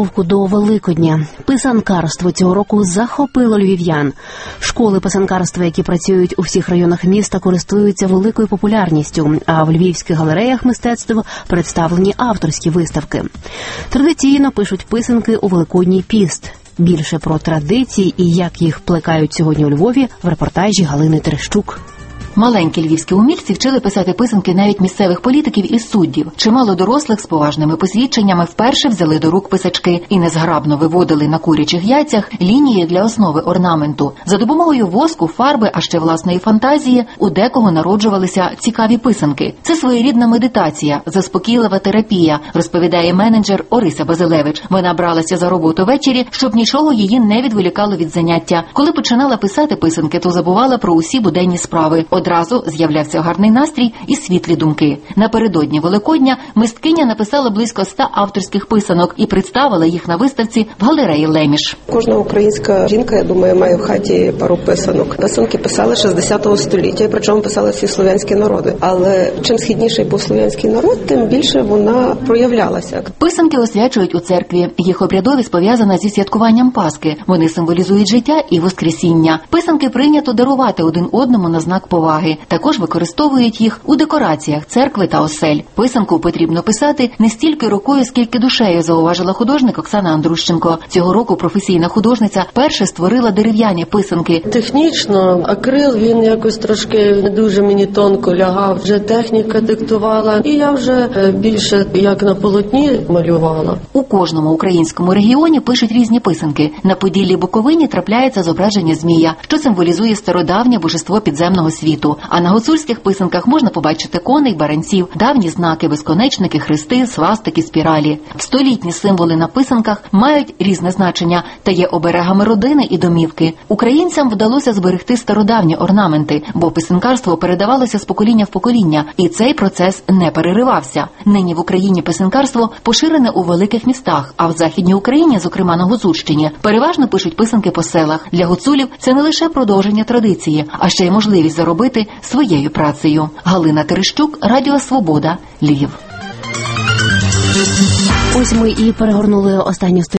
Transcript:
підготовку до Великодня. Писанкарство цього року захопило львів'ян. Школи писанкарства, які працюють у всіх районах міста, користуються великою популярністю, а в львівських галереях мистецтв представлені авторські виставки. Традиційно пишуть писанки у Великодній піст. Більше про традиції і як їх плекають сьогодні у Львові в репортажі Галини Терещук. Маленькі львівські умільці вчили писати писанки навіть місцевих політиків і суддів. Чимало дорослих з поважними посвідченнями вперше взяли до рук писачки і незграбно виводили на курячих яйцях лінії для основи орнаменту. За допомогою воску, фарби, а ще власної фантазії, у декого народжувалися цікаві писанки. Це своєрідна медитація, заспокійлива терапія, розповідає менеджер Орися Базилевич. Вона бралася за роботу ввечері, щоб нічого її не відволікало від заняття. Коли починала писати писанки, то забувала про усі буденні справи. Одразу з'являвся гарний настрій і світлі думки. Напередодні Великодня мисткиня написала близько 100 авторських писанок і представила їх на виставці в галереї «Леміш». Кожна українська жінка, я думаю, має в хаті пару писанок. Писанки писали 60 століття, і причому писали всі слов'янські народи. Але чим східніший був слов'янський народ, тим більше вона проявлялася. Писанки освячують у церкві. Їх обрядовість пов'язана зі святкуванням Пасхи. Вони символізують життя і воскресіння. Писанки прийнято дарувати один одному на знак поваги. Також використовують їх у декораціях церкви та осель. Писанку потрібно писати не стільки рукою, скільки душею, зауважила художник Оксана Андрущенко. Цього року професійна художниця перше створила дерев'яні писанки. Технічно акрил, він якось трошки не дуже мені тонко лягав. Вже техніка диктувала, і я вже більше як на полотні малювала. У кожному українському регіоні пишуть різні писанки. На Поділлі Буковині трапляється зображення змія, що символізує стародавнє божество підземного світу. А на гуцульських писанках можна побачити коней, баранців, давні знаки, безконечники, хрести, свастики, спіралі. Столітні символи на писанках мають різне значення та є оберегами родини і домівки. Українцям вдалося зберегти стародавні орнаменти, бо писанкарство передавалося з покоління в покоління, і цей процес не переривався. Нині в Україні писанкарство поширене у великих містах, а в Західній Україні, зокрема на Гуцульщині, переважно пишуть писанки по селах. Для гуцулів це не лише продовження традиції, а ще й можливість заробити своєю працею. Галина Терещук, Радіо Свобода, Львів. Ось ми і перегорнули останню